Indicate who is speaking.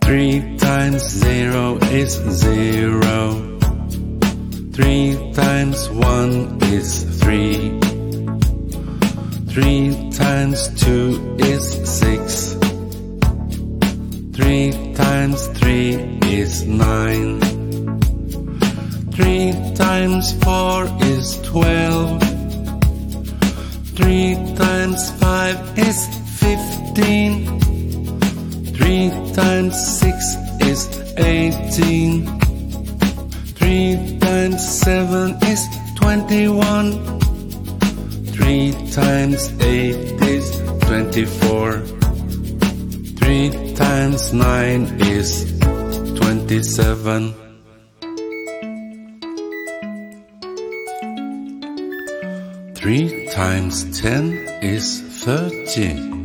Speaker 1: 3 times 0 is 0. 3 times 1 is 3. 3 times 2 is 6. 3 times 3 is 9. 3 times 4 is 12. 3 times 5 is 15. 3 times 6 is 18. 3 times 7 is 21. 3 times 8 is 24. 3 times 9 is 27. 3 times 10 is 30.